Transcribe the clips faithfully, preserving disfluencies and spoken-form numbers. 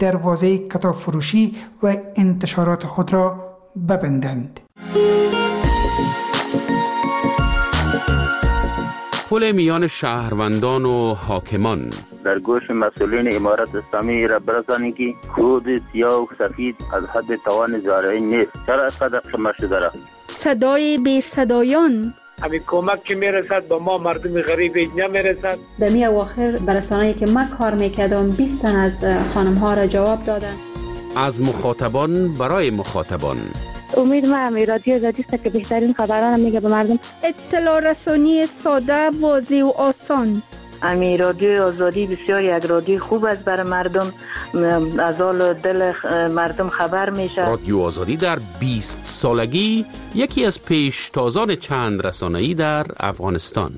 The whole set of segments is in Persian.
دروازه کتاب فروشی و انتشارات خود را ببندند. پل میان شهروندان و حاکمان. در گوش مسئولین امارت اسلامی را برسانید که خود سیاه و سفید از حد توان زارعی نیست. چرا اینقدر قمه شده را؟ صدای بی صدایان. همین کمک که میرسد به ما مردم غریب نمیرسد. در می اواخر برسانه‌ای که من کار میکردم بیست تن از خانم ها را جواب دادن. از مخاطبان برای مخاطبان. امید ما هم رادیو آزادی است که بهترین خبران میگه به مردم. اطلاع رسانی ساده، واضح و آسان. امی رادیو آزادی بسیار یک رادیو خوب است برای مردم، از حال دل مردم خبر میشه. رادیو آزادی در بیست سالگی یکی از پیشتازان چند رسانه‌ای در افغانستان.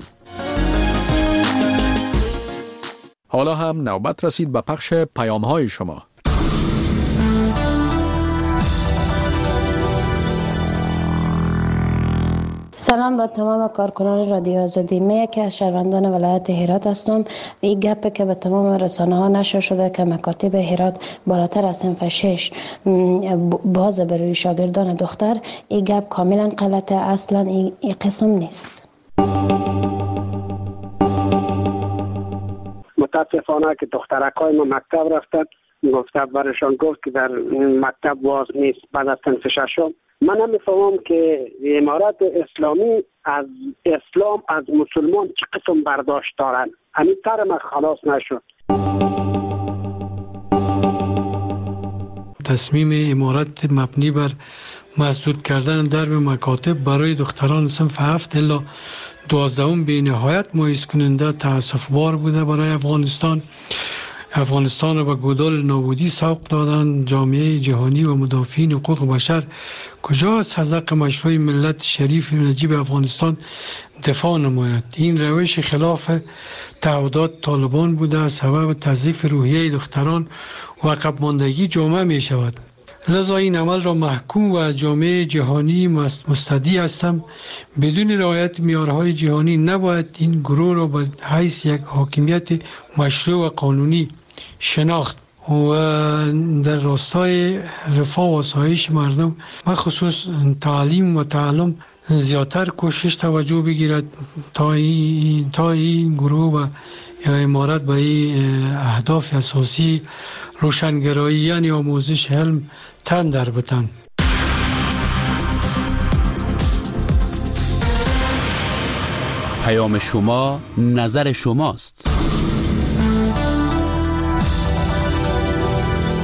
حالا هم نوبت رسید به پخش پیام‌های شما. سلام با تمام کارکنان رادیو آزادی. من یکی از شهروندان ولایت هرات هستم. این گپی که به تمام رسانه ها نشر شده که مکاتب هرات بالاتر از صنف شش باز برای شاگردان دختر، این گپ کاملا غلطه. اصلا این قسم نیست. متاسفانه که دخترکای ما مکتب رفتن، گفته برشان گفت که در مکتب باز نیست بعد از صنف ششم. من نمیفهمم که امارات اسلامی از اسلام از مسلمان چه قسم برداشت دارن. همین تر من خلاص نشد. تصمیم امارات مبنی بر مسدود کردن درب مکاتب برای دختران صنف هفت الا دوازدهم به نهایت مایوس کننده، تأسف بار بوده برای افغانستان. افغانستان را به گودال نابودی سوق دادن. جامعه جهانی و مدافعین حقوق بشر کجاست از حق مشروع ملت شریف نجیب افغانستان دفاع نماید؟ این روش خلاف تعهدات طالبان بوده، سبب تضعیف روحیه دختران و عقب ماندگی جامعه می شود. لذا این عمل را محکوم و جامعه جهانی مستدعی هستم. بدون رعایت معیارهای جهانی نباید این گروه را به حیث یک حاکمیت مشروع و قانونی شناخت و در راستای رفاه و آسایش مردم مخصوص تعلیم و تعلم زیادتر کوشش توجه بگیرد تا این, تا این گروه و یا امارات به این اهداف اساسی روشنگرایی یعنی آموزش علم تن در بتن. پیام شما نظر شماست.